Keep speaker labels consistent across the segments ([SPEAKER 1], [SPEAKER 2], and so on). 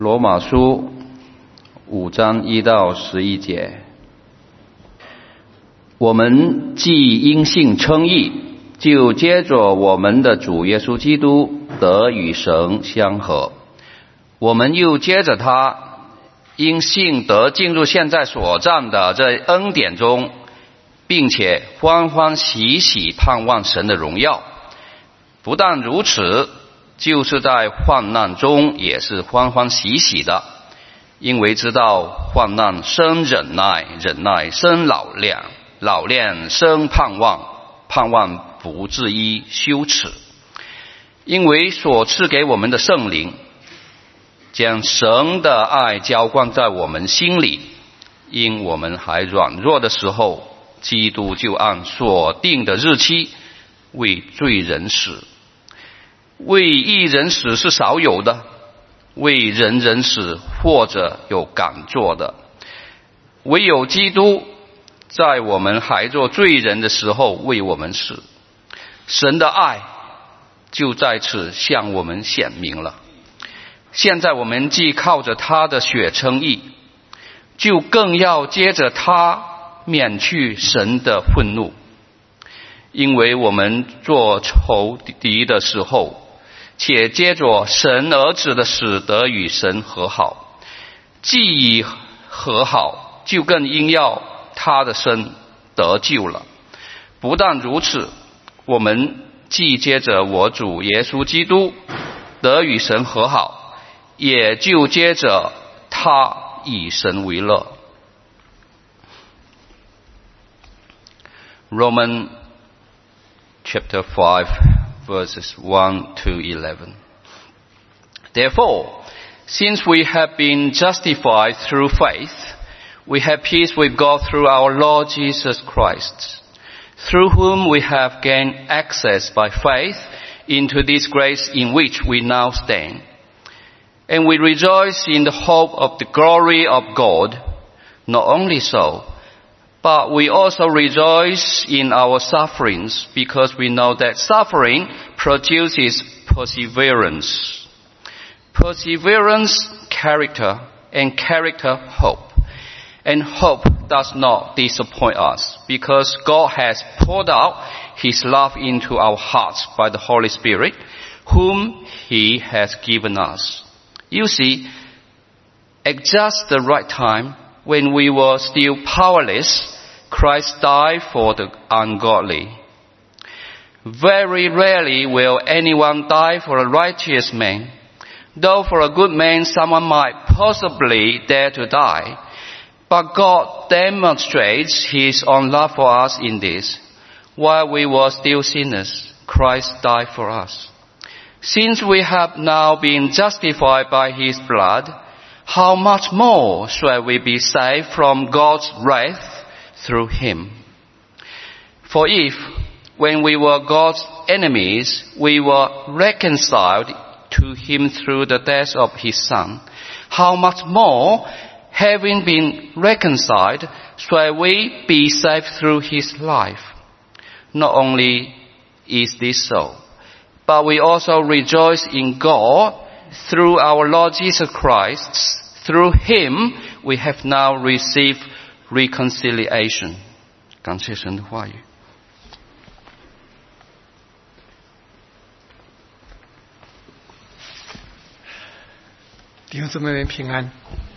[SPEAKER 1] 罗马书5章1到11节，我们既因信称义，就接着我们的主耶稣基督得与神相合。我们又接着他因信得进入现在所占的这恩典中，并且欢欢喜喜盼望神的荣耀。不但如此，就是在患难中也是欢欢喜喜的，因为知道患难生忍耐，忍耐生老练，老练生盼望，盼望不至于羞耻。因为所赐给我们的圣灵将神的爱浇灌在我们心里，因我们还软弱的时候，基督就按所定的日期为罪人死。为义人死是少有的，为人人死或者有敢做的。唯有基督在我们还做罪人的时候为我们死，神的爱就在此向我们显明了。现在我们既靠着他的血称义，就更要接着他免去神的愤怒。因为我们做仇敌的时候，且接着神儿子的死得与神和好，既已和好，就更应要他的生得救了。不但如此，我们既接着我主耶稣基督得与神和好，也就接着他以神为乐。Romans chapter 5 verses 1 to 11. Therefore, since we have been justified through faith, we have peace with God through our Lord Jesus Christ, through whom we have gained access by faith into this grace in which we now stand. And we rejoice in the hope of the glory of God. Not only so, but we also rejoice in our sufferings, because we know that suffering produces perseverance. Perseverance, character, and character, hope. And hope does not disappoint us, because God has poured out His love into our hearts by the Holy Spirit, whom He has given us. You see, at just the right time, when we were still powerless, Christ died for the ungodly. Very rarely will anyone die for a righteous man, though for a good man someone might possibly dare to die. But God demonstrates His own love for us in this: while we were still sinners, Christ died for us. Since we have now been justified by His blood, how much more shall we be saved from God's wrath through Him? For if, when we were God's enemies, we were reconciled to Him through the death of His Son, how much more, having been reconciled, shall we be saved through His life? Not only is this so, but we also rejoice in God through our Lord Jesus Christ. Through Him we have now received reconciliation. 感谢神的话语。
[SPEAKER 2] 弟兄姊妹们平安。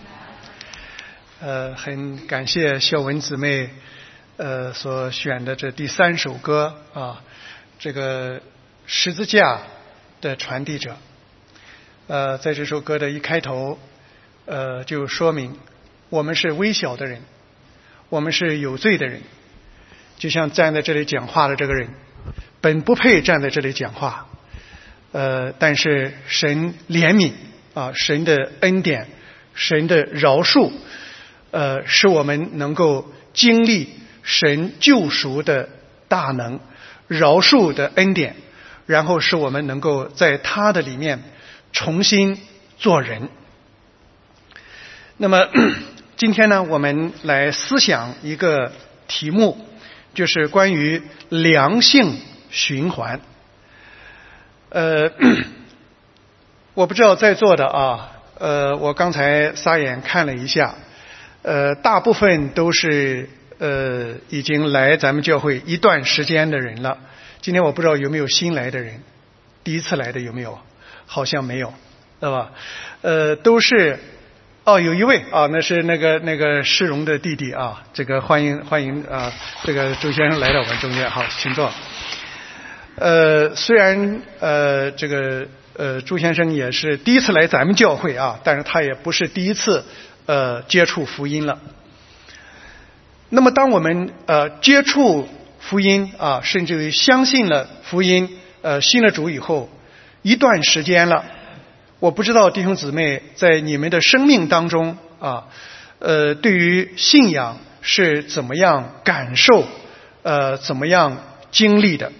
[SPEAKER 2] 很感谢孝文姊妹所选的这第3首歌啊，这个十字架的传递者。在这首歌的一开头就说明我们是微小的人，我们是有罪的人，就像站在这里讲话的这个人本不配站在这里讲话，但是神怜悯啊，神的恩典，神的饶恕，使我们能够经历神救赎的大能，饶恕的恩典，然后使我们能够在他的里面重新做人。那么今天呢，我们来思想一个题目，就是关于良性循环。我不知道在座的我刚才撒眼看了一下，大部分都是已经来咱们教会一段时间的人了。今天我不知道有没有新来的人，第一次来的有没有？好像没有，对吧？都是有一位那是那个施荣的弟弟啊，这个欢迎啊，这个周先生来到我们中间，好，请坐。虽然这个朱先生也是第一次来咱们教会啊，但是他也不是第一次接触福音了。那么当我们接触福音啊，甚至于相信了福音信了主以后一段时间了，我不知道弟兄姊妹在你们的生命当中啊对于信仰是怎么样感受怎么样经历的。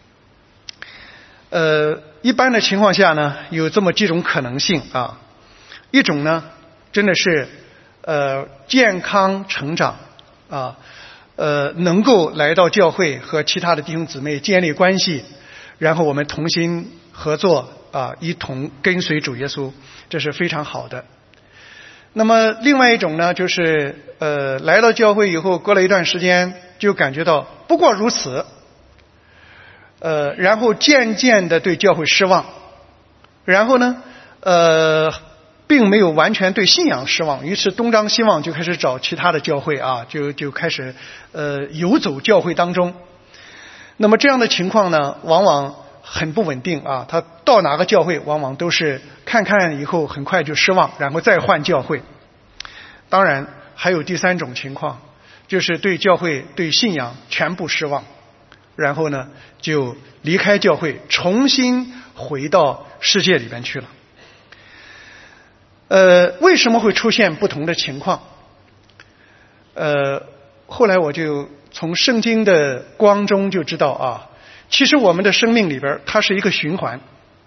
[SPEAKER 2] 一般的情况下呢，有这么几种可能性啊。一种呢，真的是健康成长啊，能够来到教会和其他的弟兄姊妹建立关系，然后我们同心合作啊，一同跟随主耶稣，这是非常好的。那么另外一种呢，就是来到教会以后，过了一段时间，就感觉到不过如此。然后渐渐的对教会失望，然后呢，并没有完全对信仰失望，于是东张西望，就开始找其他的教会啊，就开始游走教会当中。那么这样的情况呢，往往很不稳定啊，他到哪个教会，往往都是看看以后很快就失望，然后再换教会。当然还有第三种情况，就是对教会对信仰全部失望。然后呢，就离开教会，重新回到世界里边去了。为什么会出现不同的情况？后来我就从圣经的光中就知道啊，其实我们的生命里边它是一个循环。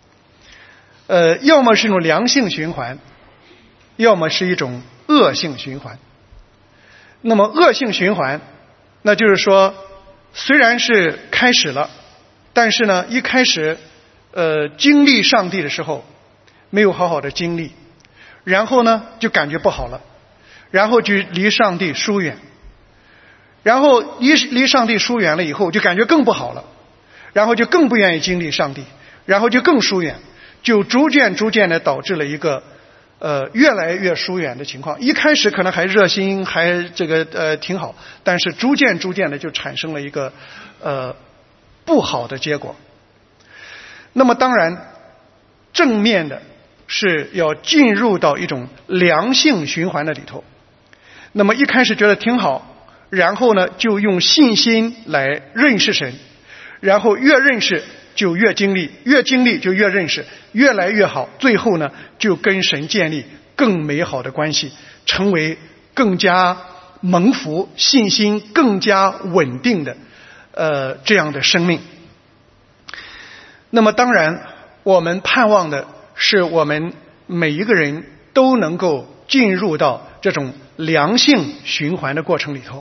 [SPEAKER 2] 要么是一种良性循环，要么是一种恶性循环。那么恶性循环，那就是说，虽然是开始了，但是呢，一开始经历上帝的时候没有好好的经历，然后呢就感觉不好了，然后就离上帝疏远，然后离上帝疏远了以后就感觉更不好了，然后就更不愿意经历上帝，然后就更疏远，就逐渐的导致了一个越来越疏远的情况。一开始可能还热心，还这个挺好，但是逐渐的就产生了一个不好的结果。那么当然正面的是要进入到一种良性循环的里头。那么一开始觉得挺好，然后呢就用信心来认识神，然后越认识就越经历，越经历就越认识，越来越好，最后呢就跟神建立更美好的关系，成为更加蒙福、信心更加稳定的这样的生命。那么当然我们盼望的是我们每一个人都能够进入到这种良性循环的过程里头。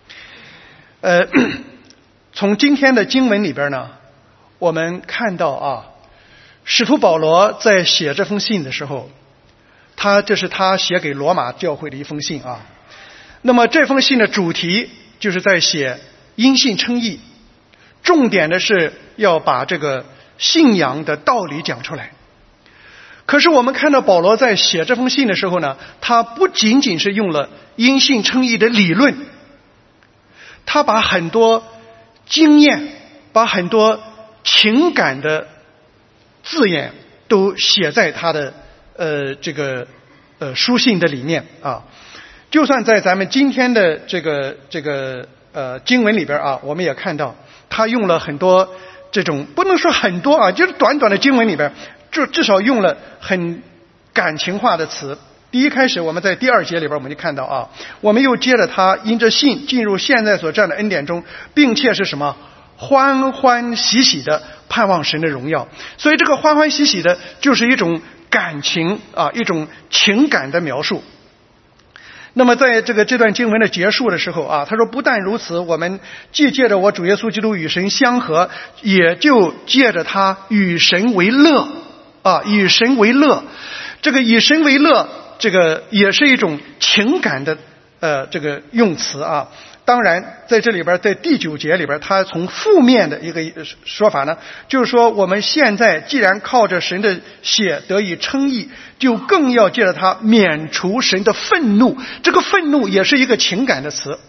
[SPEAKER 2] 从今天的经文里边呢，我们看到啊，使徒保罗在写这封信的时候，这是他写给罗马教会的一封信啊。那么这封信的主题就是在写因信称义，重点的是要把这个信仰的道理讲出来。可是我们看到保罗在写这封信的时候呢，他不仅仅是用了因信称义的理论，他把很多经验，把很多情感的字眼都写在他的这个书信的里面啊。就算在咱们今天的这个经文里边啊，我们也看到他用了很多这种，不能说很多啊，就是短短的经文里边，就至少用了很感情化的词。第一开始我们在第2节里边我们就看到啊，我们又接着他因着信进入现在所占的恩典中，并且是什么欢欢喜喜的盼望神的荣耀。所以这个欢欢喜喜的就是一种感情啊，一种情感的描述。那么在这段经文的结束的时候啊，他说不但如此，我们既借着我主耶稣基督与神相合，也就借着他与神为乐啊，与神为乐。 这个以神为乐，这个也是一种情感的这个用词啊。当然在这里边，在第9节里边，他从负面的一个说法呢，就是说我们现在既然靠着神的血得以称义，就更要借着它免除神的愤怒。这个愤怒也是一个情感的词。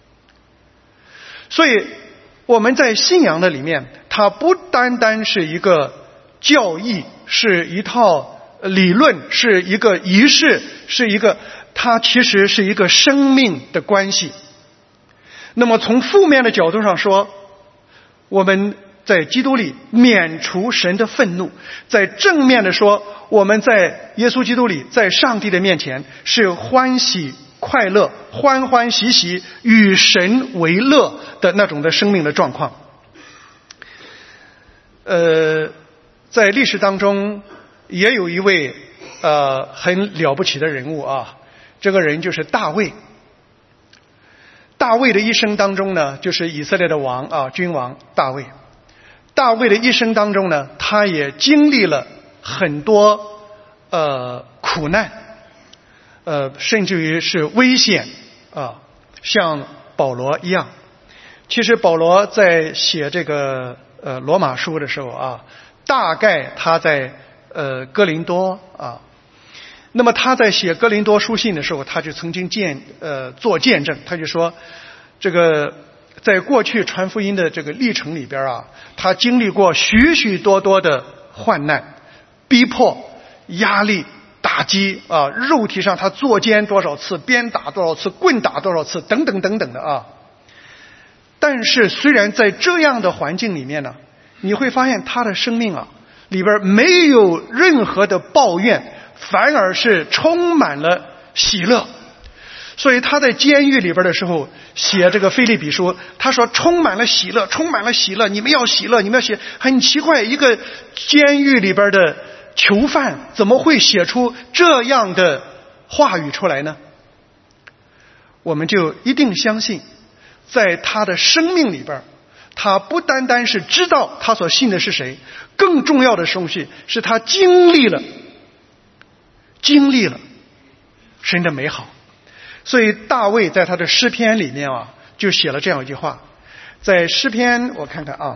[SPEAKER 2] 所以我们在信仰的里面，它不单单是一个教义，是一套理论，是一个仪式，它其实是一个生命的关系。那么从负面的角度上说，我们在基督里免除神的愤怒；在正面的说，我们在耶稣基督里，在上帝的面前是欢喜快乐、欢欢喜喜与神为乐的那种的生命的状况。在历史当中也有一位很了不起的人物啊，这个人就是大卫。大卫的一生当中呢，就是以色列的王啊，君王大卫。大卫的一生当中呢，他也经历了很多苦难，甚至于是危险啊，像保罗一样。其实保罗在写这个罗马书的时候啊，大概他在哥林多啊。那么他在写哥林多书信的时候，他就曾经做见证，他就说，这个在过去传福音的这个历程里边啊，他经历过许许多多的患难、逼迫、压力、打击啊，肉体上他坐监多少次，鞭打多少次，棍打多少次，等等等等的啊。但是虽然在这样的环境里面呢，你会发现他的生命啊里边没有任何的抱怨，反而是充满了喜乐。所以他在监狱里边的时候写这个腓立比书，他说充满了喜乐，充满了喜乐，你们要喜乐，你们要喜。很奇怪，一个监狱里边的囚犯怎么会写出这样的话语出来呢？我们就一定相信，在他的生命里边，他不单单是知道他所信的是谁，更重要的东西是他经历了神的美好。所以大卫在他的诗篇里面啊，就写了这样一句话。在诗篇我看看啊，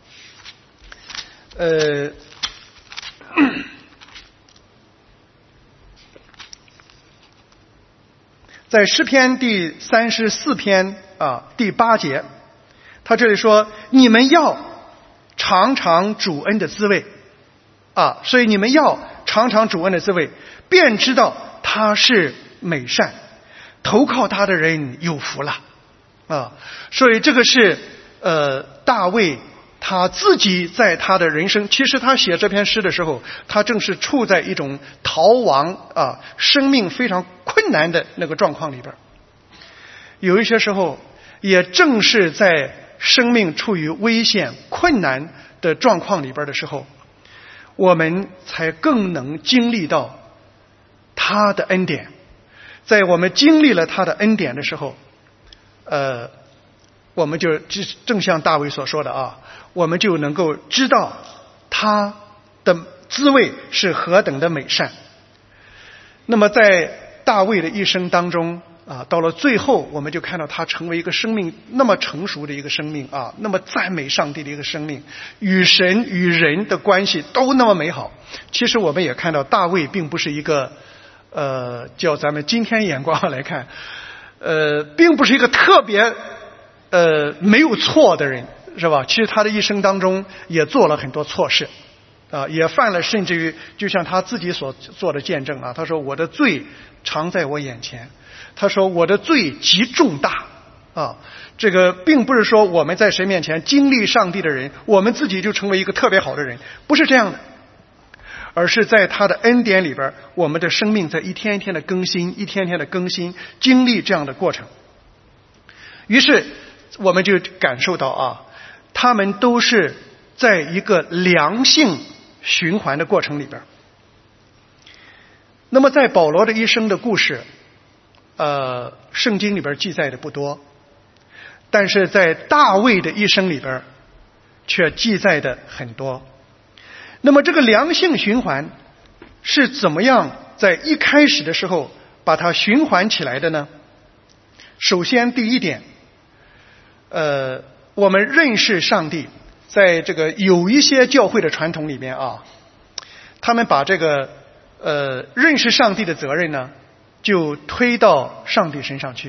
[SPEAKER 2] 在诗篇第34篇啊第8节，他这里说，你们要尝尝主恩的滋味啊，所以你们要尝尝主恩的滋味，便知道他是美善，投靠他的人有福了啊。所以这个是大卫他自己在他的人生，其实他写这篇诗的时候，他正是处在一种逃亡啊，生命非常困难的那个状况里边。有一些时候也正是在生命处于危险困难的状况里边的时候，我们才更能经历到他的恩典。在我们经历了他的恩典的时候，我们就正像大卫所说的啊，我们就能够知道他的滋味是何等的美善。那么在大卫的一生当中啊，到了最后我们就看到他成为一个生命那么成熟的一个生命啊，那么赞美上帝的一个生命，与神与人的关系都那么美好。其实我们也看到大卫并不是一个叫咱们今天眼光来看，并不是一个特别没有错的人，是吧？其实他的一生当中也做了很多错事啊，也犯了，甚至于就像他自己所做的见证啊，他说我的罪常在我眼前，他说我的罪极重大啊。这个并不是说我们在神面前经历上帝的人，我们自己就成为一个特别好的人，不是这样的，而是在他的恩典里边，我们的生命在一天一天的更新，一天天的更新，经历这样的过程。于是我们就感受到啊，他们都是在一个良性循环的过程里边。那么在保罗的一生的故事，圣经里边记载的不多，但是在大卫的一生里边却记载的很多。那么这个良性循环是怎么样在一开始的时候把它循环起来的呢？首先第一点，我们认识上帝，在这个有一些教会的传统里面啊，他们把这个认识上帝的责任呢，就推到上帝身上去。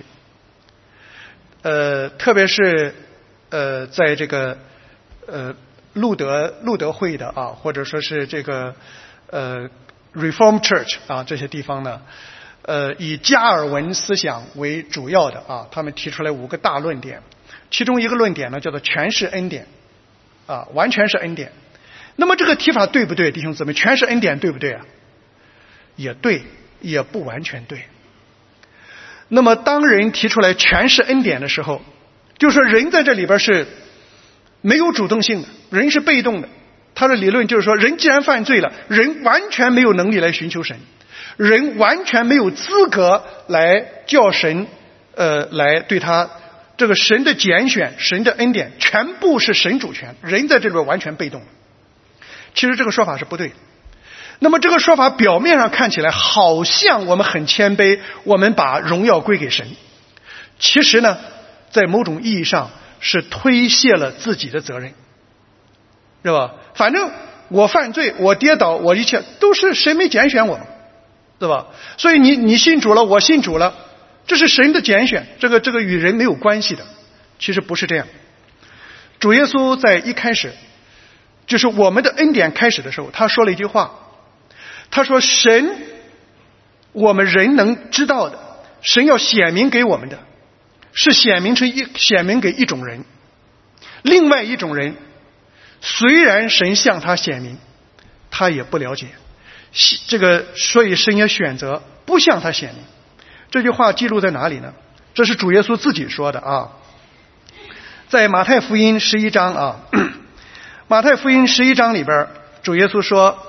[SPEAKER 2] 特别是在这个路德会的啊，或者说是这个Reform Church 啊这些地方呢，以加尔文思想为主要的啊，他们提出来5个大论点，其中一个论点呢叫做全是恩典啊，完全是恩典。那么这个提法对不对，弟兄姊妹？全是恩典对不对啊？也对，也不完全对。那么当人提出来全是恩典的时候，就说人在这里边是没有主动性的，人是被动的。他的理论就是说，人既然犯罪了，人完全没有能力来寻求神，人完全没有资格来叫神来对他这个神的拣选，神的恩典全部是神主权，人在这边完全被动。其实这个说法是不对的。那么这个说法表面上看起来好像我们很谦卑，我们把荣耀归给神，其实呢在某种意义上是推卸了自己的责任，是吧？反正我犯罪，我跌倒，我一切都是神没拣选我，对吧？所以你信主了，我信主了，这是神的拣选，这个与人没有关系的。其实不是这样。主耶稣在一开始，就是我们的恩典开始的时候，他说了一句话，他说神我们人能知道的，神要显明给我们的是显明给一种人，另外一种人虽然神向他显明，他也不了解这个，所以神也选择不向他显明。这句话记录在哪里呢？这是主耶稣自己说的啊，在马太福音11章啊，马太福音11章里边，主耶稣说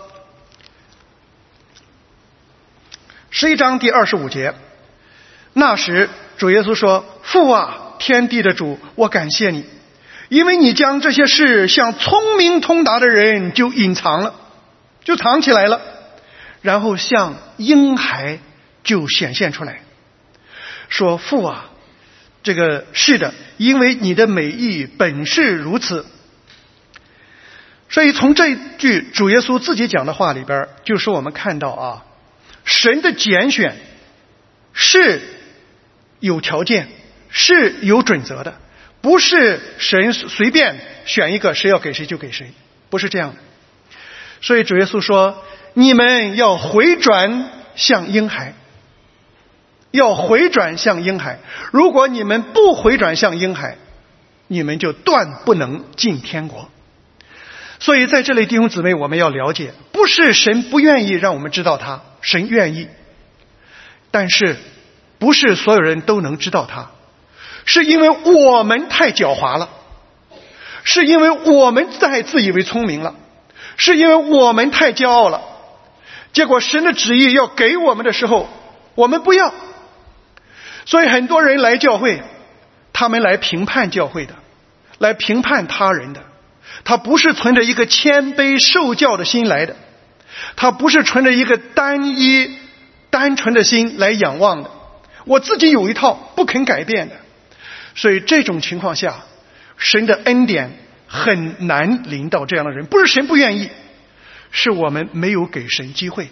[SPEAKER 2] ，11章第25节，那时主耶稣说：“父啊，天地的主，我感谢你，因为你将这些事向聪明通达的人就隐藏了，就藏起来了，然后向婴孩就显现出来。说父啊，这个是的，因为你的美意本是如此。”所以从这句主耶稣自己讲的话里边，就是我们看到啊，神的拣选是有条件，是有准则的，不是神随便选一个谁要给谁就给谁，不是这样的。所以主耶稣说，你们要回转向婴孩，要回转向婴孩，如果你们不回转向婴孩，你们就断不能进天国。所以在这里弟兄姊妹，我们要了解，不是神不愿意让我们知道他，神愿意，但是不是所有人都能知道他，是因为我们太狡猾了，是因为我们太自以为聪明了，是因为我们太骄傲了，结果神的旨意要给我们的时候，我们不要。所以很多人来教会，他们来评判教会的，来评判他人的，他不是存着一个谦卑受教的心来的，他不是存着一个单一单纯的心来仰望的，我自己有一套不肯改变的。所以这种情况下，神的恩典很难临到这样的人，不是神不愿意，是我们没有给神机会。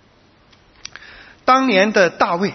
[SPEAKER 2] 当年的大卫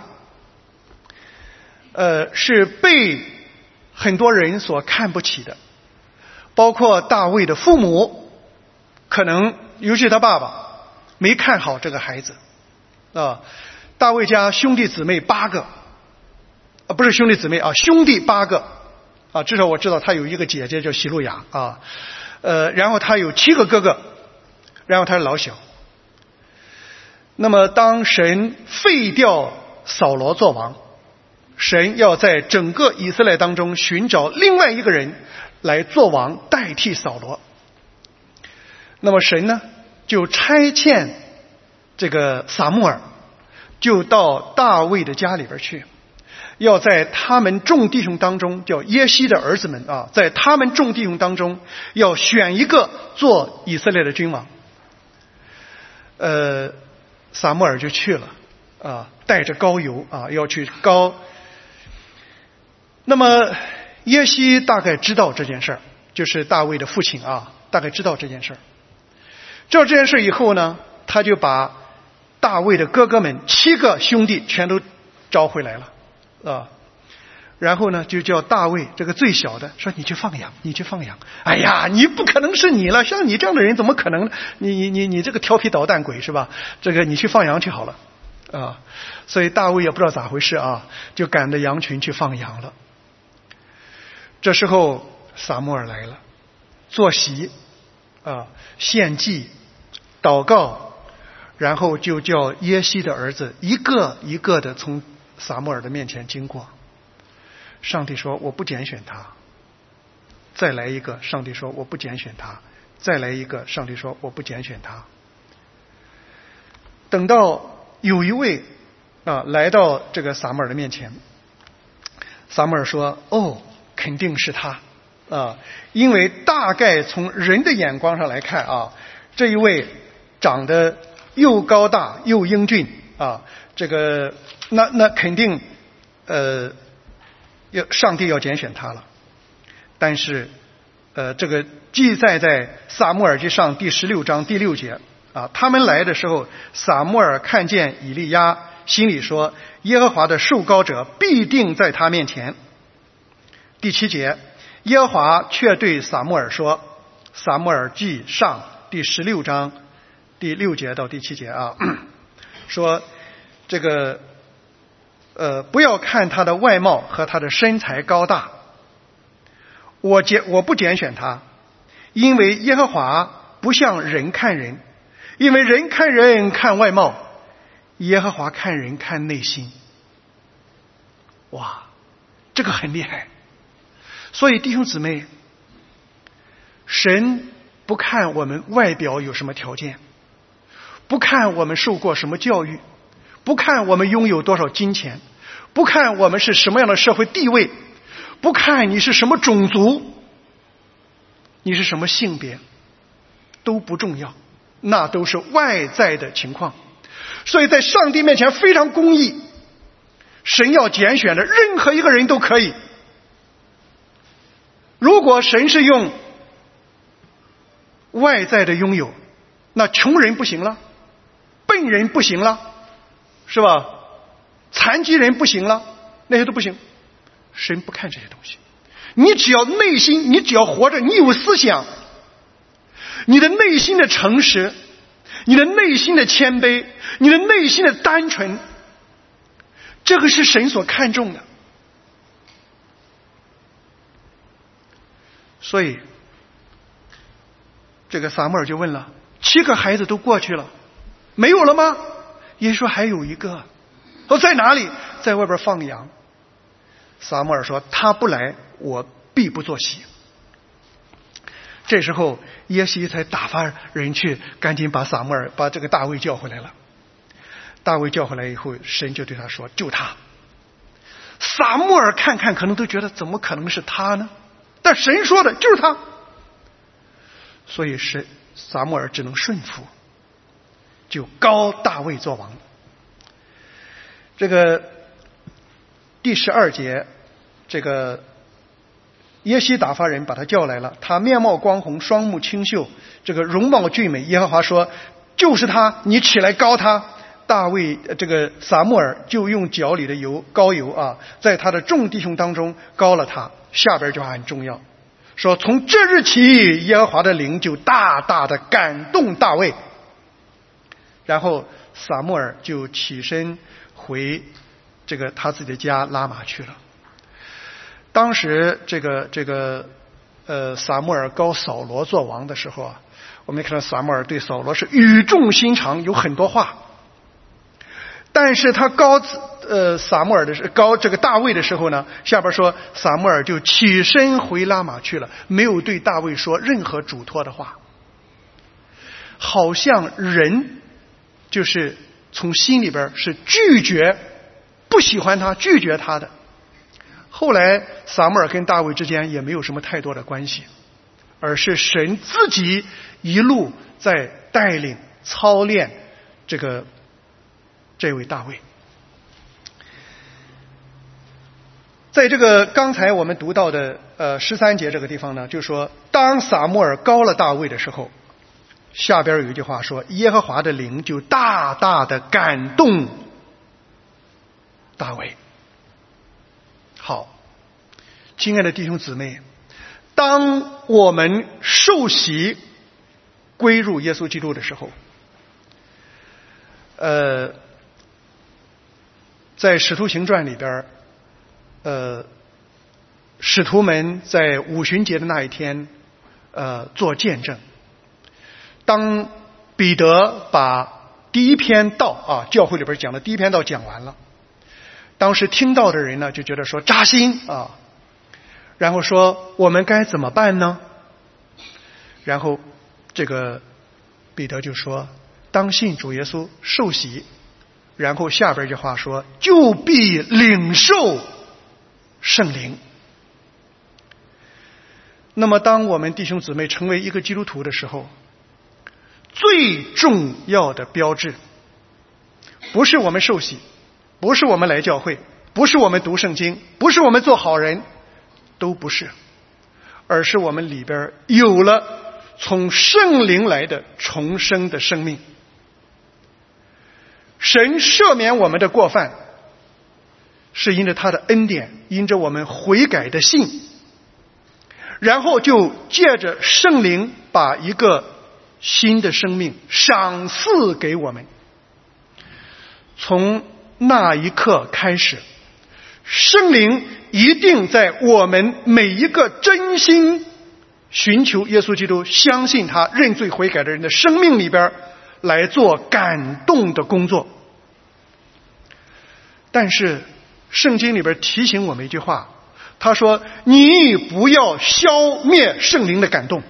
[SPEAKER 2] 是被很多人所看不起的，包括大卫的父母，可能尤其他爸爸没看好这个孩子啊。大卫家兄弟姊妹8个，不是兄弟姊妹啊，兄弟8个啊，至少我知道他有一个姐姐叫希路亚啊，然后他有7个哥哥，然后他是老小。那么当神废掉扫罗做王，神要在整个以色列当中寻找另外一个人来做王，代替扫罗。那么神呢，就差遣这个撒母耳，就到大卫的家里边去，要在他们众弟兄当中，叫耶西的儿子们啊，在他们众弟兄当中要选一个做以色列的君王。 撒母耳就去了啊，带着膏油啊，要去膏。那么耶西大概知道这件事儿，就是大卫的父亲啊，大概知道这件事儿。知道这件事以后呢，他就把大卫的哥哥们7个兄弟全都招回来了啊。然后呢，就叫大卫这个最小的说：“你去放羊，你去放羊。”哎呀，你不可能是你了，像你这样的人怎么可能？你这个调皮捣蛋鬼是吧？这个你去放羊去好了啊。所以大卫也不知道咋回事啊，就赶着羊群去放羊了。这时候撒母耳来了，坐席啊，献祭、祷告，然后就叫耶西的儿子一个一个的从撒母耳的面前经过。上帝说：“我不拣选他。”再来一个，上帝说：“我不拣选他。”再来一个，上帝说：“我不拣选他。”等到有一位来到这个撒母耳的面前，撒母耳说：“哦，肯定是他啊，因为大概从人的眼光上来看啊，这一位长得又高大又英俊啊，这个那肯定上帝要拣选他了。”但是这个记载在撒母耳记上第16章第6节啊，他们来的时候，撒母耳看见以利亚，心里说：“耶和华的受膏者必定在他面前。”第7节，耶和华却对撒母耳说，撒母耳记上第16章第6节到第7节啊，说这个不要看他的外貌和他的身材高大，我不拣选他，因为耶和华不像人看人，因为人看人看外貌，耶和华看人看内心。哇，这个很厉害。所以弟兄姊妹，神不看我们外表有什么条件，不看我们受过什么教育，不看我们拥有多少金钱，不看我们是什么样的社会地位，不看你是什么种族，你是什么性别，都不重要，那都是外在的情况。所以在上帝面前非常公义，神要拣选的任何一个人都可以。如果神是用外在的拥有，那穷人不行了，笨人不行了，是吧？残疾人不行了，那些都不行。神不看这些东西，你只要内心，你只要活着，你有思想，你的内心的诚实，你的内心的谦卑，你的内心的单纯，这个是神所看重的。所以这个撒母耳就问了，7个孩子都过去了，没有了吗？耶稣说还有一个。说在哪里？在外边放羊。撒母耳说：“他不来，我必不坐席。”这时候耶西才打发人去，赶紧把撒母耳把这个大卫叫回来了。大卫叫回来以后，神就对他说：“就他。”撒母耳看看可能都觉得怎么可能是他呢？但神说的就是他，所以撒母耳只能顺服，就膏大卫做王。这个第12节，这个耶西打发人把他叫来了，他面貌光红，双目清秀，这个容貌俊美。耶和华说：“就是他，你起来膏他。”大卫这个撒母耳就用脚里的膏油啊，在他的众弟兄当中膏了他。下边这话很重要，说从这日起，耶和华的灵就大大的感动大卫。然后撒母耳就起身回这个他自己的家拉玛去了。当时这个撒母耳膏扫罗做王的时候啊，我们看到撒母耳对扫罗是语重心长，有很多话。但是他膏撒母耳的膏这个大卫的时候呢，下边说撒母耳就起身回拉玛去了，没有对大卫说任何嘱托的话，好像人就是从心里边是拒绝不喜欢他拒绝他的。后来撒母耳跟大卫之间也没有什么太多的关系，而是神自己一路在带领操练这个这位大卫。在这个刚才我们读到的13节这个地方呢，就说当撒母耳膏了大卫的时候，下边有一句话说，耶和华的灵就大大的感动大卫。好，亲爱的弟兄姊妹，当我们受洗归入耶稣基督的时候，在使徒行传里边，使徒们在五旬节的那一天做见证。当彼得把第一篇道教会里边讲的第一篇道讲完了，当时听到的人呢就觉得说扎心然后说我们该怎么办呢？然后这个彼得就说当信主耶稣受洗，然后下边一句话说就必领受圣灵。那么当我们弟兄姊妹成为一个基督徒的时候，最重要的标志不是我们受洗，不是我们来教会，不是我们读圣经，不是我们做好人，都不是，而是我们里边有了从圣灵来的重生的生命。神赦免我们的过犯，是因着他的恩典，因着我们悔改的信，然后就借着圣灵把一个新的生命赏赐给我们。从那一刻开始，圣灵一定在我们每一个真心寻求耶稣基督、相信他、认罪悔改的人的生命里边来做感动的工作。但是圣经里边提醒我们一句话，他说你不要消灭圣灵的感动。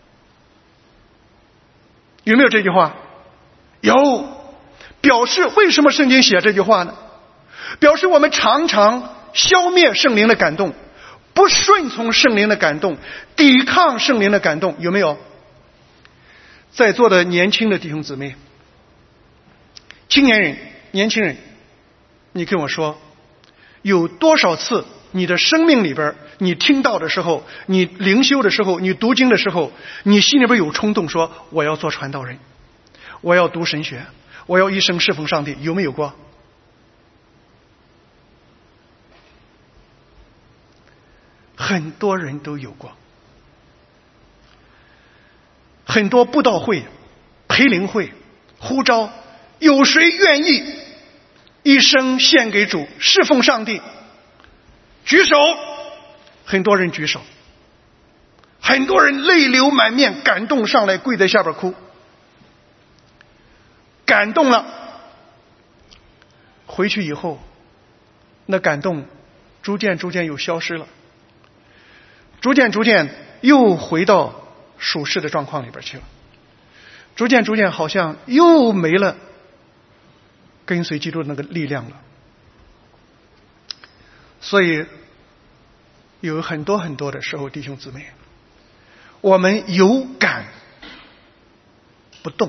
[SPEAKER 2] 有没有这句话？有。表示为什么圣经写这句话呢？表示我们常常消灭圣灵的感动，不顺从圣灵的感动，抵抗圣灵的感动。有没有？在座的年轻的弟兄姊妹、青年人、年轻人，你跟我说，有多少次你的生命里边，你听到的时候，你灵修的时候，你读经的时候，你心里边有冲动说我要做传道人，我要读神学，我要一生侍奉上帝，有没有过？很多人都有过。很多布道会、培灵会呼召，有谁愿意一生献给主，侍奉上帝？举手。很多人举手，很多人泪流满面，感动上来跪在下边哭。感动了，回去以后那感动逐渐又消失了，逐渐又回到属世的状况里边去了，逐渐好像又没了跟随基督的那个力量了。所以有很多的时候，弟兄姊妹，我们有感不动。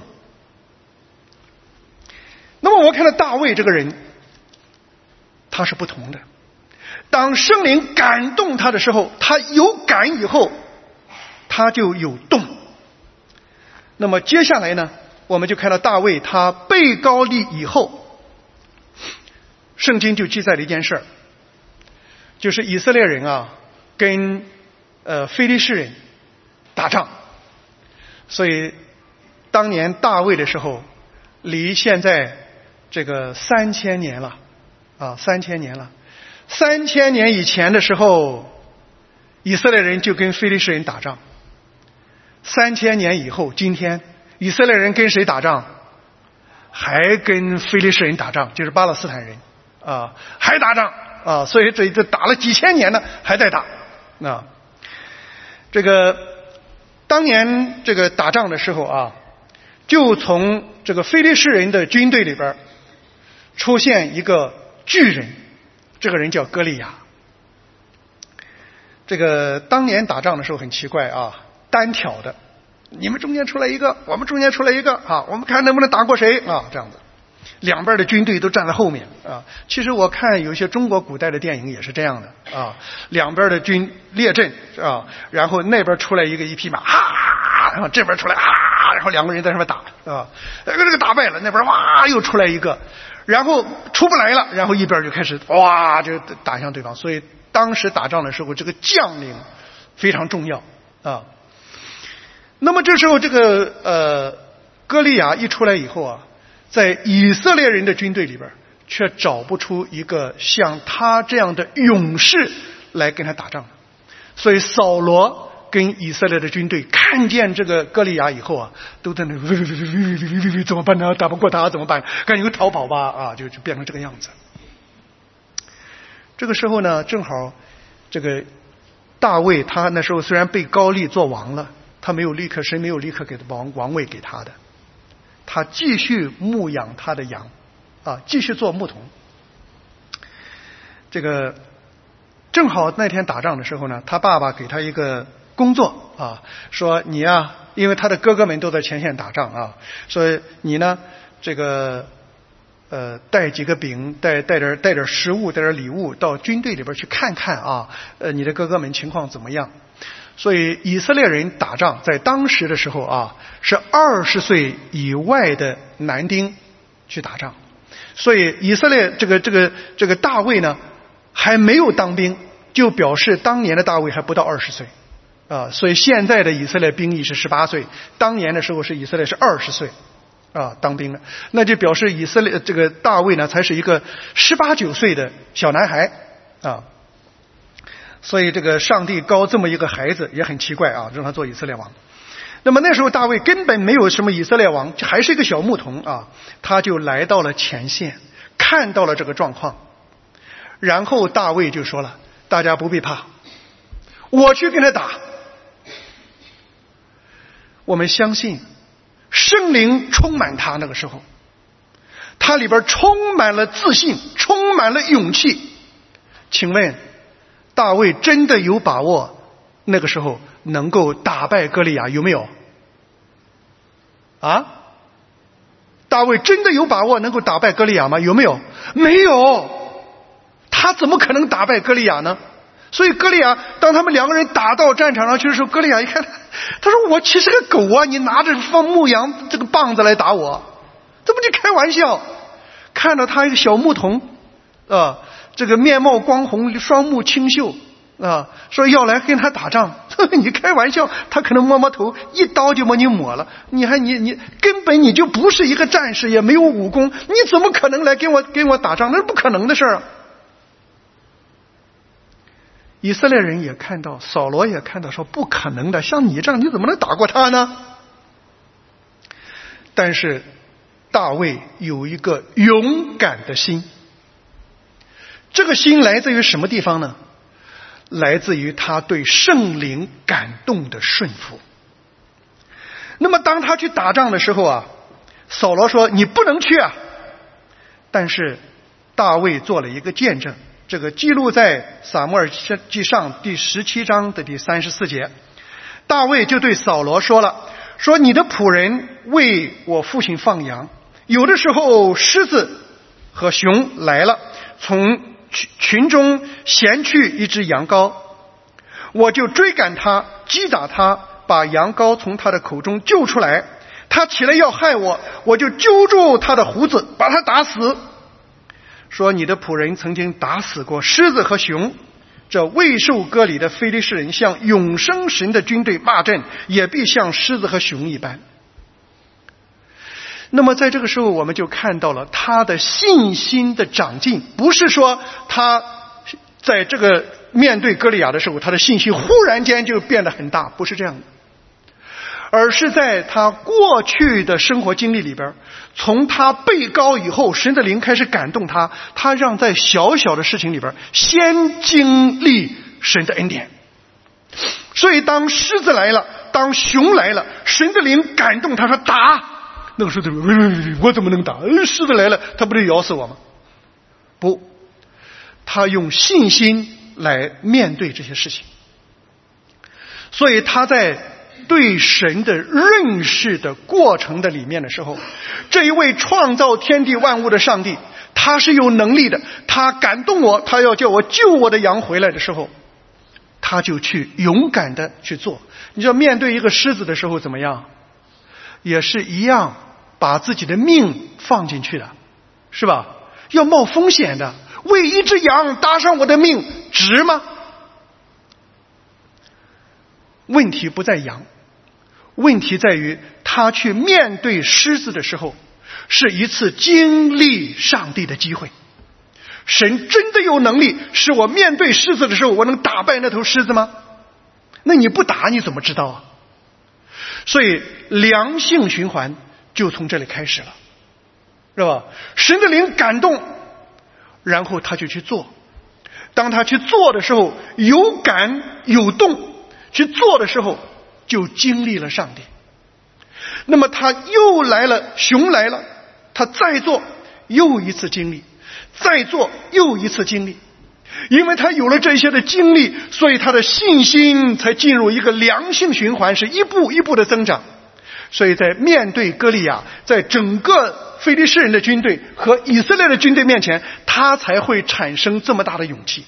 [SPEAKER 2] 那么我看到大卫这个人，他是不同的。当圣灵感动他的时候，他有感以后，他就有动。那么接下来呢，我们就看到大卫他被膏立以后，圣经就记载了一件事，就是以色列人跟非利士人打仗。所以当年大卫的时候，离现在这个3000年了，3000年了。3000年以前的时候，以色列人就跟非利士人打仗。3000年以后，今天以色列人跟谁打仗？还跟非利士人打仗，就是巴勒斯坦人还打仗所以这打了几千年了，还在打这个当年这个打仗的时候就从这个非利士人的军队里边出现一个巨人，这个人叫歌利亚。这个当年打仗的时候很奇怪单挑的，你们中间出来一个，我们中间出来一个我们看能不能打过谁这样子。 两边的军队都站在后面啊。其实我看有些中国古代的电影也是这样的啊，两边的军列阵啊，然后那边出来一匹马，哈，然后这边出来啊，然后两个人在上面打啊，这个打败了，那边哇又出来一个，然后出不来了，然后一边就开始哇就打向对方。所以当时打仗的时候，这个将领非常重要啊。那么这时候这个歌利亚一出来以后啊，在以色列人的军队里边却找不出一个像他这样的勇士来跟他打仗。所以扫罗跟以色列的军队看见这个歌利亚以后啊，都在那怎么办呢？打不过他怎么办？赶紧逃跑吧！啊，就变成这个样子。这个时候呢，正好这个大卫他那时候虽然被高利做王了，他没有立刻给王位给他的，他继续牧养他的羊啊，继续做牧童。这个正好那天打仗的时候呢，他爸爸给他一个工作啊，说你啊，因为他的哥哥们都在前线打仗啊，说你呢这个带几个饼，带点食物，带点礼物到军队里边去看看啊，你的哥哥们情况怎么样？所以以色列人打仗在当时的时候啊，是20岁以外的男丁去打仗。所以以色列这个大卫呢还没有当兵，就表示当年的大卫还不到20岁啊。所以现在的以色列兵役是18岁，当年的时候是以色列是20岁啊当兵的，那就表示以色列这个大卫呢才是一个18、19岁的小男孩啊。所以这个上帝膏这么一个孩子也很奇怪啊，让他做以色列王。那么那时候大卫根本没有什么以色列王，还是一个小牧童啊，他就来到了前线，看到了这个状况，然后大卫就说了：大家不必怕，我去跟他打。我们相信圣灵充满他，那个时候他里边充满了自信，充满了勇气。请问大卫真的有把握那个时候能够打败歌利亚，有没有啊？大卫真的有把握能够打败歌利亚吗？有没有？没有，他怎么可能打败歌利亚呢？所以歌利亚当他们两个人打到战场上去的时候，歌利亚一看，他说我其实个狗啊，你拿着放牧羊这个棒子来打我，这不就开玩笑？看到他一个小牧童啊，这个面貌光红，双目清秀啊，说要来跟他打仗，你开玩笑，他可能摸摸头，一刀就把你抹了。你根本你就不是一个战士，也没有武功，你怎么可能来跟我打仗？那是不可能的事儿。以色列人也看到，扫罗也看到，说不可能的，像你这样你怎么能打过他呢？但是大卫有一个勇敢的心，这个心来自于什么地方呢？来自于他对圣灵感动的顺服。那么当他去打仗的时候啊，扫罗说你不能去啊，但是大卫做了一个见证，这个记录在撒母耳记上第17章的第34节。大卫就对扫罗说了，说你的仆人为我父亲放羊，有的时候狮子和熊来了，从群中衔去一只羊羔，我就追赶他，击打他，把羊羔从他的口中救出来。他起来要害我，我就揪住他的胡子，把他打死。说你的仆人曾经打死过狮子和熊，这未受割礼的非利士人向永生神的军队骂阵，也必像狮子和熊一般。那么在这个时候我们就看到了他的信心的长进，不是说他在这个面对歌利亚的时候他的信心忽然间就变得很大，不是这样的，而是在他过去的生活经历里边，从他被膏以后，神的灵开始感动他，他让在小小的事情里边先经历神的恩典。所以当狮子来了，当熊来了，神的灵感动他说打，那个时候我怎么能打？狮子来了，他不得咬死我吗？不，他用信心来面对这些事情。所以他在对神的认识的过程的里面的时候，这一位创造天地万物的上帝，他是有能力的，他感动我，他要叫我救我的羊回来的时候，他就去勇敢的去做。你知道面对一个狮子的时候怎么样？也是一样把自己的命放进去的，是吧？要冒风险的，为一只羊搭上我的命，值吗？问题不在羊，问题在于他去面对狮子的时候，是一次经历上帝的机会。神真的有能力使我面对狮子的时候，我能打败那头狮子吗？那你不打你怎么知道啊？所以良性循环就从这里开始了，是吧？神的灵感动，然后他就去做。当他去做的时候，有感有动，去做的时候就经历了上帝。那么他又来了，熊来了，他再做又一次经历，再做又一次经历。因为他有了这些的经历，所以他的信心才进入一个良性循环，是一步一步的增长。所以在面对歌利亚，在整个非利士人的军队和以色列的军队面前，他才会产生这么大的勇气。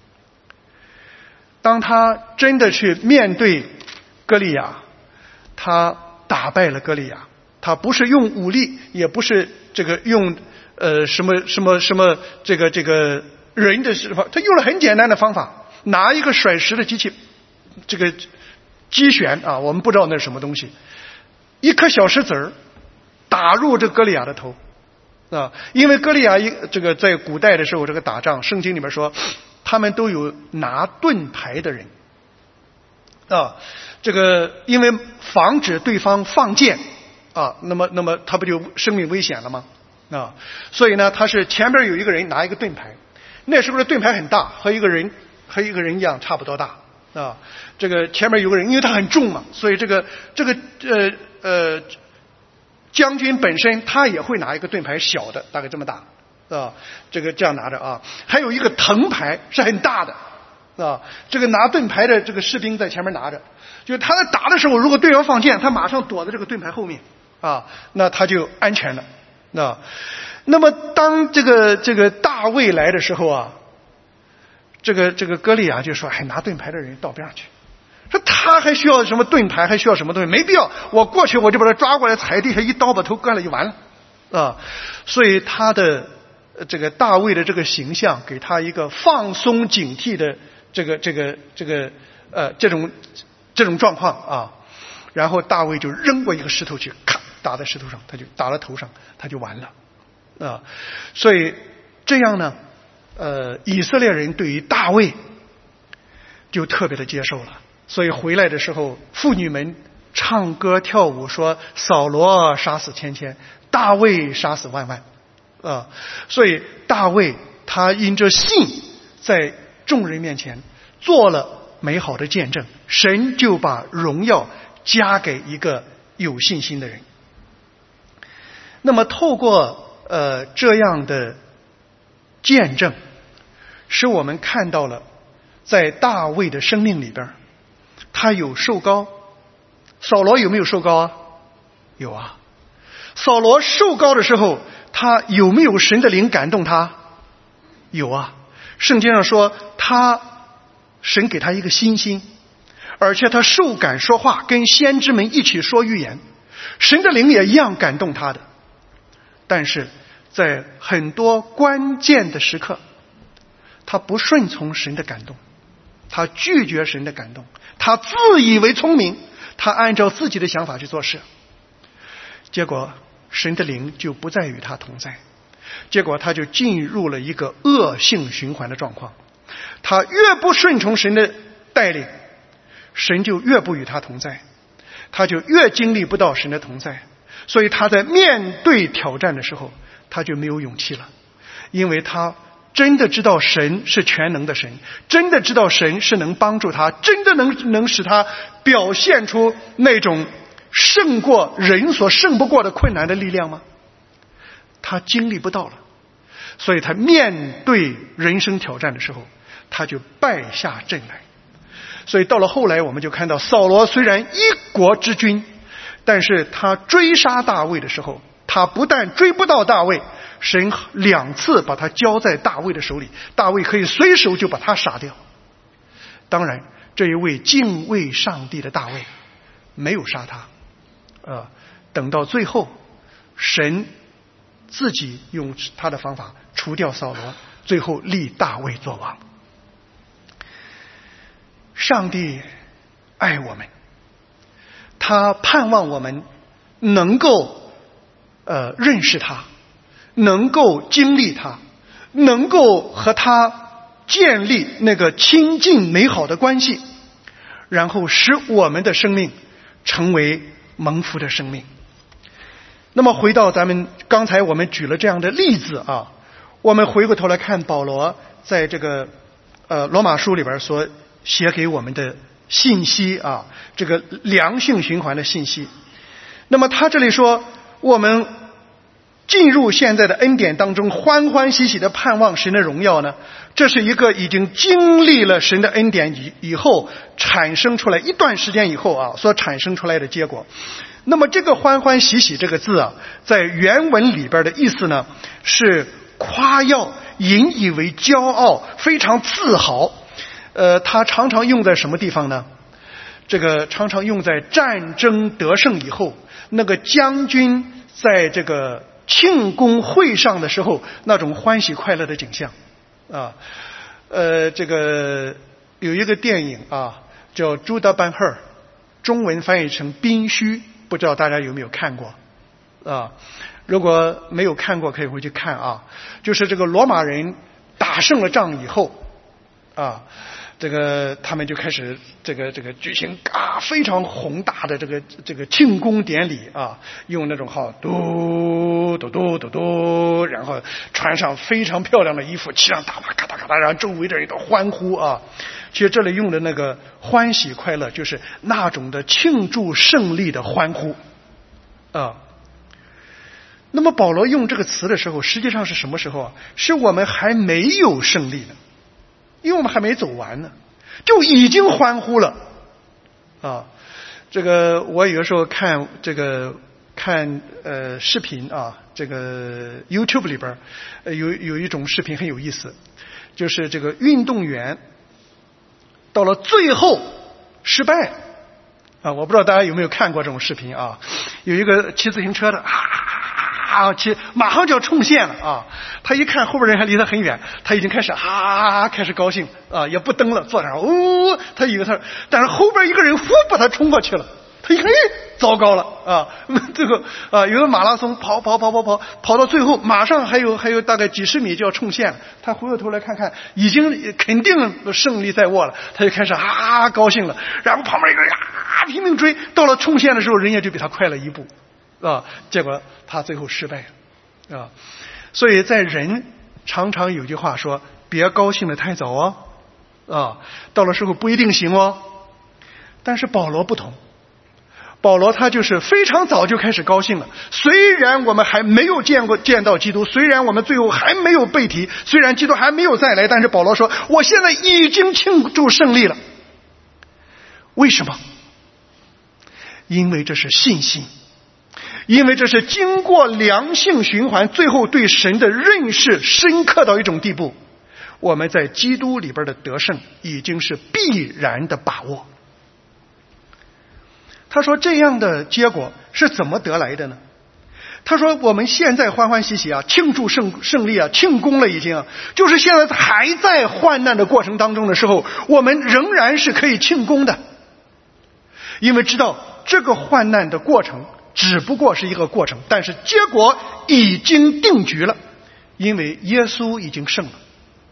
[SPEAKER 2] 当他真的去面对歌利亚，他打败了歌利亚，他不是用武力，也不是这个用什么这个人的方法，他用了很简单的方法，拿一个甩石的机器，这个机旋啊，我们不知道那是什么东西，一颗小石子儿打入这歌利亚的头啊。因为歌利亚这个在古代的时候，这个打仗，圣经里面说他们都有拿盾牌的人啊，这个因为防止对方放箭啊，那么他不就生命危险了吗？啊，所以呢，他是前边有一个人拿一个盾牌，那时候的盾牌很大，和一个人一样差不多大啊。这个前面有个人，因为他很重嘛，所以这个将军本身他也会拿一个盾牌，小的大概这么大啊，这个这样拿着啊。还有一个藤牌是很大的啊，这个拿盾牌的这个士兵在前面拿着，就是他在打的时候，如果对方放箭，他马上躲在这个盾牌后面啊，那他就安全了。那么当这个大卫来的时候啊，这个歌利亚就说：“哎，拿盾牌的人到边上去。”说他还需要什么盾牌，还需要什么东西？没必要，我过去我就把他抓过来，踩地下一刀把头割了就完了啊！所以他的这个大卫的这个形象，给他一个放松警惕的这种状况啊。然后大卫就扔过一个石头去，咔打在石头上，他就打到头上，他就完了啊！所以这样呢，以色列人对于大卫就特别的接受了。所以回来的时候，妇女们唱歌跳舞说：“扫罗杀死千千，大卫杀死万万。”啊，所以大卫他因着信，在众人面前做了美好的见证，神就把荣耀加给一个有信心的人。那么透过这样的见证，使我们看到了在大卫的生命里边，他有受膏。扫罗有没有受膏啊？有啊。扫罗受膏的时候，他有没有神的灵感动他？有啊。圣经上说神给他一个新心，而且他受感说话，跟先知们一起说预言，神的灵也一样感动他的。但是在很多关键的时刻，他不顺从神的感动，他拒绝神的感动，他自以为聪明，他按照自己的想法去做事，结果神的灵就不再与他同在，结果他就进入了一个恶性循环的状况。他越不顺从神的带领，神就越不与他同在，他就越经历不到神的同在。所以他在面对挑战的时候，他就没有勇气了，因为他真的知道神是全能的神，真的知道神是能帮助他，真的能使他表现出那种胜过人所胜不过的困难的力量吗？他经历不到了，所以他面对人生挑战的时候，他就败下阵来。 所以到了后来我们就看到扫罗虽然一国之君，但是他追杀大卫的时候，他不但追不到大卫，神2次把他交在大卫的手里，大卫可以随手就把他杀掉。当然这一位敬畏上帝的大卫没有杀他，等到最后神自己用他的方法除掉扫罗，最后立大卫做王。上帝爱我们，他盼望我们能够认识他，能够经历他，能够和他建立那个亲近美好的关系，然后使我们的生命成为蒙福的生命。那么回到咱们刚才我们举了这样的例子啊，我们回过头来看保罗在这个罗马书里边所写给我们的信息啊，这个良性循环的信息。那么他这里说，我们进入现在的恩典当中，欢欢喜喜的盼望神的荣耀呢，这是一个已经经历了神的恩典以后产生出来一段时间以后啊所产生出来的结果。那么这个欢欢喜喜这个字啊，在原文里边的意思呢，是夸耀、引以为骄傲、非常自豪。它常常用在什么地方呢？这个常常用在战争得胜以后，那个将军在这个庆功会上的时候那种欢喜快乐的景象啊。这个有一个电影啊叫《朱德班赫》，中文翻译成宾虚，不知道大家有没有看过啊？如果没有看过可以回去看啊。就是这个罗马人打胜了仗以后啊，这个他们就开始这个举行非常宏大的这个庆功典礼啊，用那种号嘟嘟嘟嘟嘟，然后穿上非常漂亮的衣服，骑上大马咔嗒咔嗒，然后周围的人都欢呼啊。其实这里用的那个欢喜快乐，就是那种的庆祝胜利的欢呼啊。那么保罗用这个词的时候，实际上是什么时候啊？是我们还没有胜利呢，因为我们还没走完呢，就已经欢呼了啊。这个我有的时候看视频啊，这个 YouTube 里边有一种视频很有意思，就是这个运动员到了最后失败啊，我不知道大家有没有看过这种视频啊？有一个骑自行车的马上就要冲线了啊！他一看后边人还离他很远，他已经开始开始高兴啊，也不蹬了，坐那儿他以为但是后边一个人把他冲过去了，他一看糟糕了啊！这个有个马拉松跑到最后，马上还有大概几十米就要冲线了，他回过头来看看，已经肯定胜利在握了，他就开始高兴了，然后旁边一个人拼命追，到了冲线的时候，人家就比他快了一步。结果他最后失败了啊！所以在人常常有句话说，别高兴得太早到了时候不一定行哦。但是保罗不同，保罗他就是非常早就开始高兴了。虽然我们还没有见到基督，虽然我们最后还没有被提，虽然基督还没有再来，但是保罗说我现在已经庆祝胜利了。为什么？因为这是信心，因为这是经过良性循环，最后对神的认识深刻到一种地步，我们在基督里边的得胜已经是必然的把握。他说这样的结果是怎么得来的呢？他说我们现在欢欢喜喜庆祝胜利庆功了已经，就是现在还在患难的过程当中的时候，我们仍然是可以庆功的，因为知道这个患难的过程只不过是一个过程，但是结果已经定局了，因为耶稣已经胜了。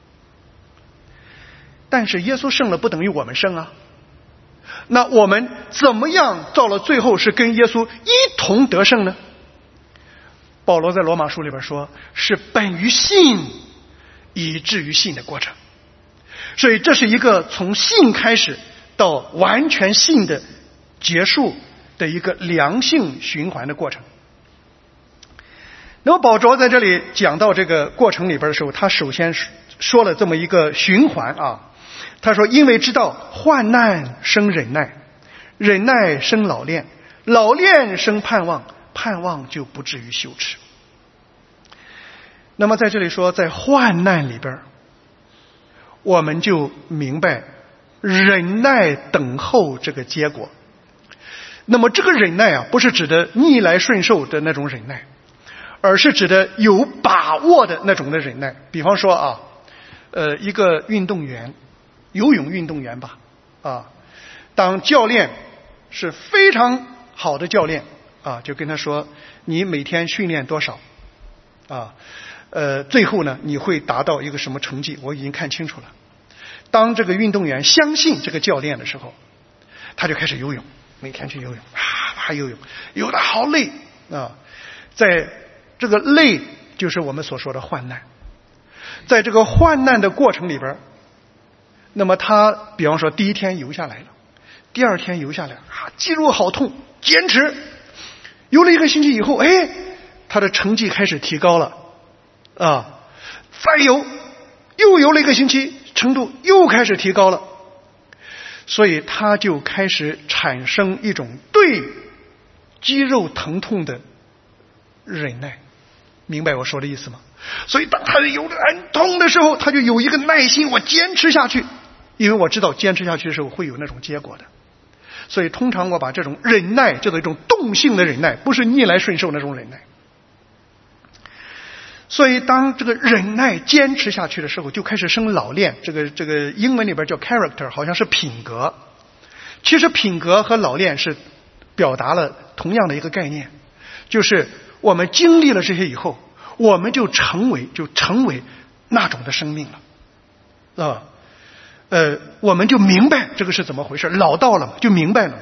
[SPEAKER 2] 但是耶稣胜了不等于我们胜啊。那我们怎么样到了最后是跟耶稣一同得胜呢？保罗在罗马书里边说，是本于信以至于信的过程。所以这是一个从信开始到完全信的结束的一个良性循环的过程。那么保罗在这里讲到这个过程里边的时候，他首先说了这么一个循环他说因为知道患难生忍耐，忍耐生老练，老练生盼望，盼望就不至于羞耻。那么在这里说在患难里边，我们就明白忍耐等候这个结果。那么这个忍耐不是指的逆来顺受的那种忍耐，而是指的有把握的那种的忍耐。比方说一个运动员，游泳运动员吧，当教练是非常好的教练就跟他说你每天训练多少最后呢你会达到一个什么成绩，我已经看清楚了。当这个运动员相信这个教练的时候，他就开始游泳，每天去游泳游泳，游得好累在这个累就是我们所说的患难。在这个患难的过程里边，那么他比方说第一天游下来了，第二天游下来肌肉好痛，坚持游了1个星期以后，他的成绩开始提高了再游，又游了1个星期，程度又开始提高了，所以他就开始产生一种对肌肉疼痛的忍耐。明白我说的意思吗？所以当他游得很痛的时候，他就有一个耐心，我坚持下去，因为我知道坚持下去的时候会有那种结果的。所以通常我把这种忍耐叫做一种动性的忍耐，不是逆来顺受那种忍耐。所以当这个忍耐坚持下去的时候，就开始生老练。这个英文里边叫 character， 好像是品格。其实品格和老练是表达了同样的一个概念，就是我们经历了这些以后，我们就成为那种的生命了我们就明白这个是怎么回事，老到了就明白了。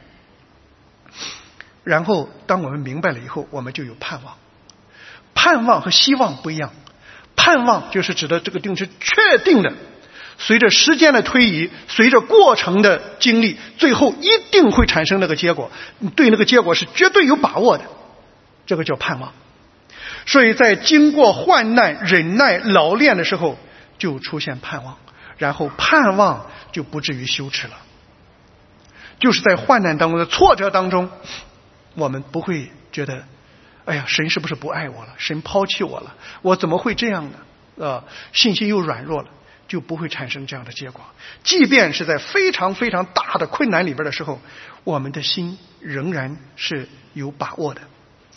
[SPEAKER 2] 然后当我们明白了以后，我们就有盼望。盼望和希望不一样，盼望就是指的这个定是确定的，随着时间的推移，随着过程的经历，最后一定会产生那个结果，你对那个结果是绝对有把握的，这个叫盼望。所以在经过患难忍耐老练的时候，就出现盼望，然后盼望就不至于羞耻了。就是在患难当中的挫折当中，我们不会觉得哎呀，神是不是不爱我了？神抛弃我了？我怎么会这样呢？信心又软弱了，就不会产生这样的结果。即便是在非常非常大的困难里边的时候，我们的心仍然是有把握的。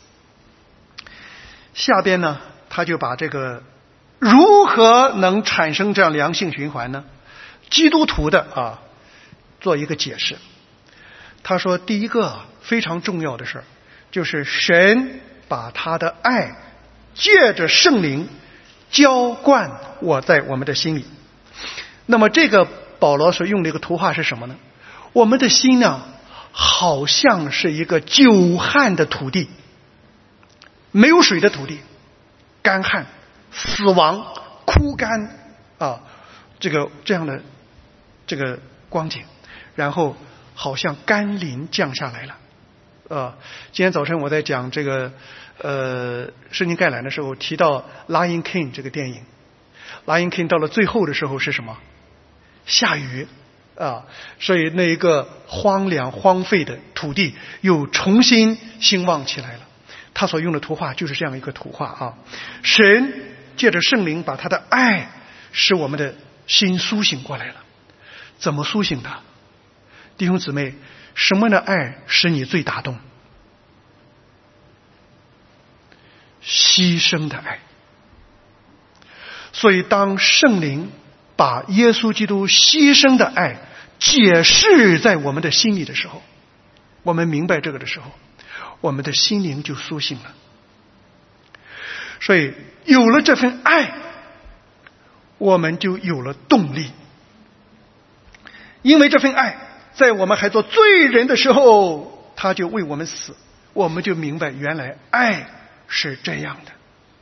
[SPEAKER 2] 下边呢，他就把这个如何能产生这样良性循环呢？基督徒的做一个解释。他说，第一个非常重要的事就是神把他的爱借着圣灵浇灌在我们的心里。那么这个保罗所用的一个图画是什么呢？我们的心呢，好像是一个久旱的土地，没有水的土地，干旱、死亡、枯干这样的这个光景，然后好像甘霖降下来了。今天早晨我在讲这个圣经概览的时候提到 Lion King 这个电影。Lion King 到了最后的时候是什么？下雨所以那一个荒凉荒废的土地又重新兴旺起来了。他所用的图画就是这样一个图画神借着圣灵把他的爱使我们的心苏醒过来了。怎么苏醒的？弟兄姊妹，什么的爱使你最打动？牺牲的爱。所以当圣灵把耶稣基督牺牲的爱解释在我们的心里的时候，我们明白这个的时候，我们的心灵就苏醒了。所以有了这份爱，我们就有了动力。因为这份爱在我们还做罪人的时候，他就为我们死，我们就明白原来爱是这样的。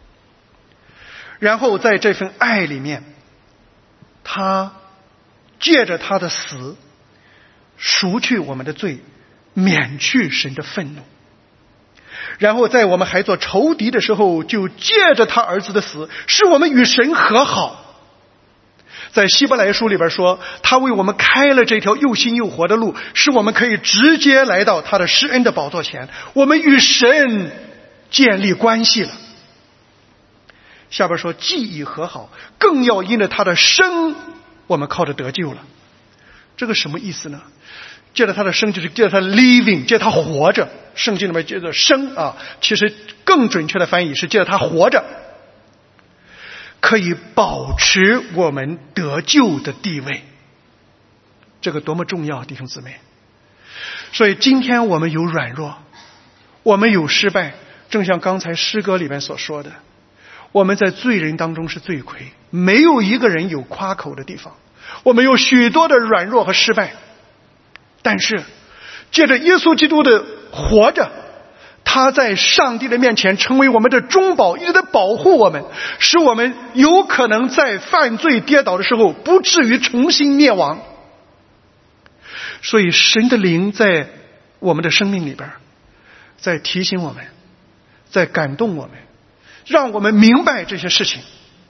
[SPEAKER 2] 然后在这份爱里面，他借着他的死赎去我们的罪，免去神的愤怒。然后在我们还做仇敌的时候，就借着他儿子的死使我们与神和好。 在希伯来书里边说，他为我们开了这条又新又活的路，使我们可以直接来到他的施恩的宝座前，我们与神建立关系了。下边说，既已和好，更要因着他的生，我们靠着得救了。这个什么意思呢？借着他的生，就是借着他 living， 借着他活着。圣经里面借着生啊，其实更准确的翻译是借着他活着，可以保持我们得救的地位。这个多么重要，弟兄姊妹！所以今天我们有软弱，我们有失败，正像刚才诗歌里面所说的，我们在罪人当中是罪魁，没有一个人有夸口的地方。我们有许多的软弱和失败，但是借着耶稣基督的活着，他在上帝的面前成为我们的中保，一直在保护我们，使我们有可能在犯罪跌倒的时候不至于重新灭亡。所以神的灵在我们的生命里边，在提醒我们，在感动我们，让我们明白这些事情。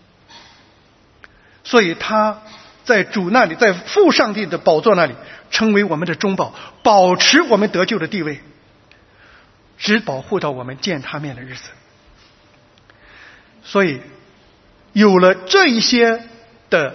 [SPEAKER 2] 所以他在主那里，在父上帝的宝座那里成为我们的中保，保持我们得救的地位，只保护到我们见他面的日子。所以有了这一些的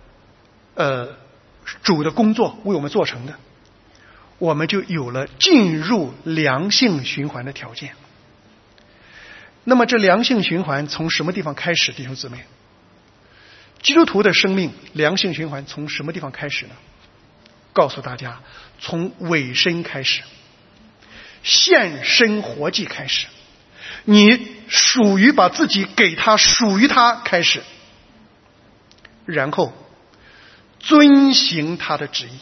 [SPEAKER 2] 主的工作为我们做成的，我们就有了进入良性循环的条件。那么这良性循环从什么地方开始，弟兄姊妹？基督徒的生命良性循环从什么地方开始呢？告诉大家，从委身开始，献身活祭开始，你属于把自己给他，属于他开始，然后遵行他的旨意，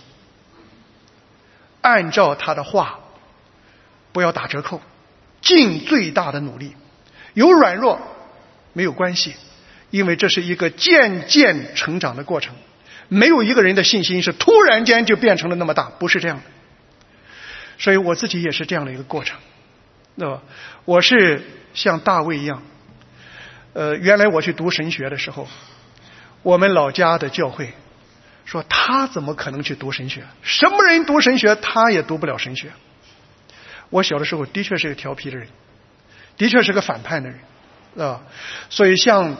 [SPEAKER 2] 按照他的话，不要打折扣，尽最大的努力。有软弱没有关系，因为这是一个渐渐成长的过程，没有一个人的信心是突然间就变成了那么大，不是这样的。所以我自己也是这样的一个过程，对吧？我是像大卫一样，原来我去读神学的时候，我们老家的教会说他怎么可能去读神学？什么人读神学，他也读不了神学。我小的时候的确是个调皮的人，的确是个反叛的人，啊，所以像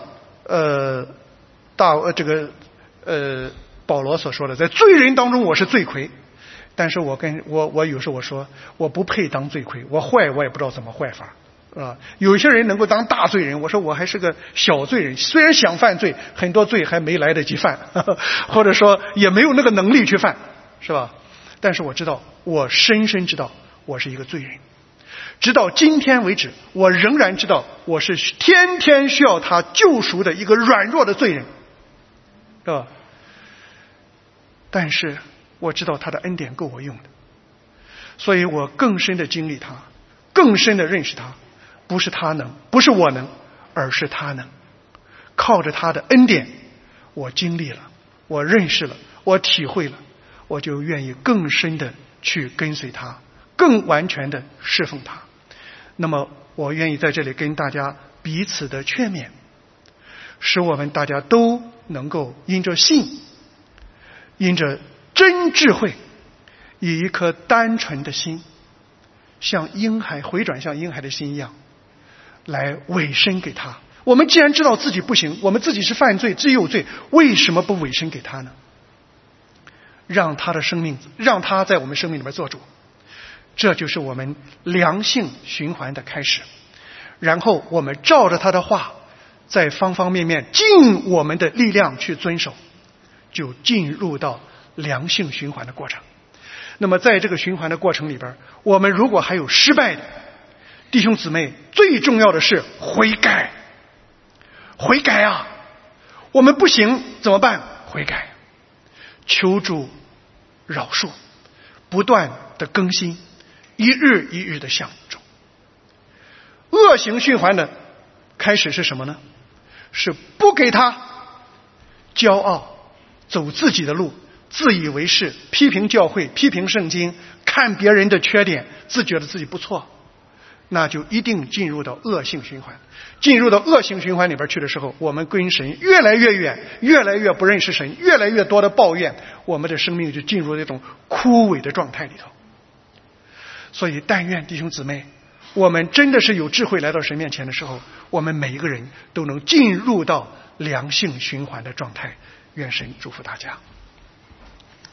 [SPEAKER 2] 保罗所说的，在罪人当中我是罪魁，但是我有时候我说我不配当罪魁，我坏我也不知道怎么坏法啊。有些人能够当大罪人，我说我还是个小罪人，虽然想犯罪，很多罪还没来得及犯，或者说也没有那个能力去犯，是吧？但是我知道，我深深知道我是一个罪人。直到今天为止，我仍然知道我是天天需要他救赎的一个软弱的罪人，是吧？但是我知道他的恩典够我用的，所以我更深的经历他，更深的认识他。不是他能，不是我能，而是他能。靠着他的恩典，我经历了，我认识了，我体会了，我就愿意更深的去跟随他，更完全的侍奉他。那么我愿意在这里跟大家彼此的劝勉，使我们大家都能够因着信，因着真智慧，以一颗单纯的心，像婴孩回转像婴孩的心一样，来委身给他。我们既然知道自己不行，我们自己是犯罪，自己有罪，为什么不委身给他呢？让他的生命，让他在我们生命里面做主，这就是我们良性循环的开始。然后我们照着他的话，在方方面面尽我们的力量去遵守，就进入到良性循环的过程。那么在这个循环的过程里边，我们如果还有失败的弟兄姊妹，最重要的是悔改。悔改啊！我们不行怎么办？悔改，求主饶恕，不断的更新，一日一日的向主。恶行循环的开始是什么呢？是不给他骄傲，走自己的路，自以为是，批评教会，批评圣经，看别人的缺点，自觉得自己不错。 那就一定进入到恶性循环。进入到恶性循环里边去的时候，我们跟神越来越远，越来越不认识神，越来越多的抱怨，我们的生命就进入这种枯萎的状态里头。所以但愿弟兄姊妹，我们真的是有智慧来到神面前的时候，我们每一个人都能进入到良性循环的状态。愿神祝福大家。